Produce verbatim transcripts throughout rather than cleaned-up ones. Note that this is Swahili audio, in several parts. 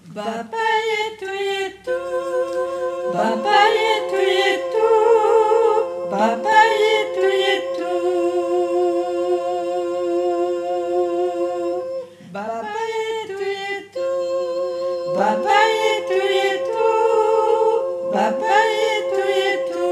Baba yetu yetu, Baba yetu yetu, Baba yetu yetu, Baba yetu yetu, Baba yetu yetu, Baba yetu yetu,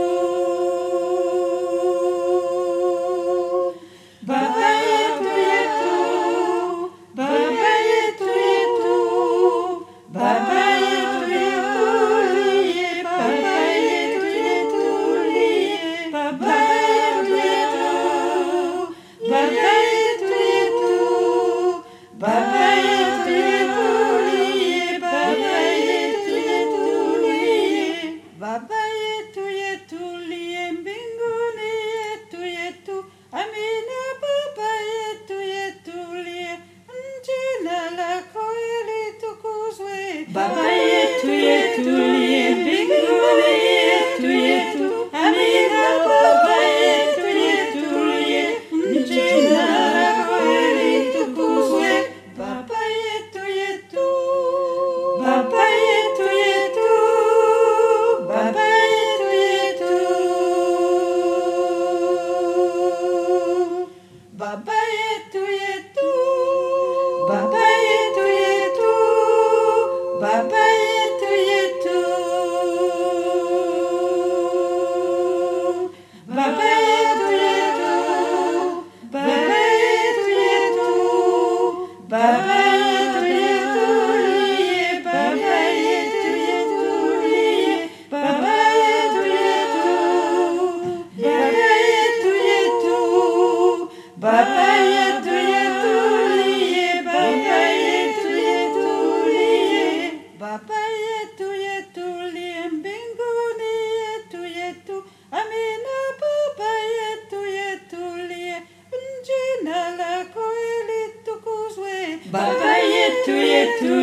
Baba yetu yetu, Baba yetu yetu, Baba yetu yetu, Baba yetu yetu, Baba yetu yetu, Baba yetu yetu, Baba yetu yetu, Baba yetu yetu, Baba yetu yetu liye mbinguni, yetu yetu, amina. Baba yetu yetu liye, jina lako litukuzwe. Baba yetu yetu liye mbinguni, yetu yetu, amina. Baba yetu yetu liye, jina lako litukuzwe. Baba yetu yetu, Baba yetu yetu, Baba yetu yetu, Baba yetu yetu, Baba yetu yetu, Baba yetu yetu, Baba yetu yetu, Baba yetu yetu, Baba yetu yetu, Baba yetu yetu, Baba yetu yetu, Baba yetu yetu, Baba yetu yetu, Baba yetu yetu, Baba yetu yetu liye mbinguni, yetu yetu, amina. Baba yetu yetu liye, jina lako litukuzwe. Baba yetu yetu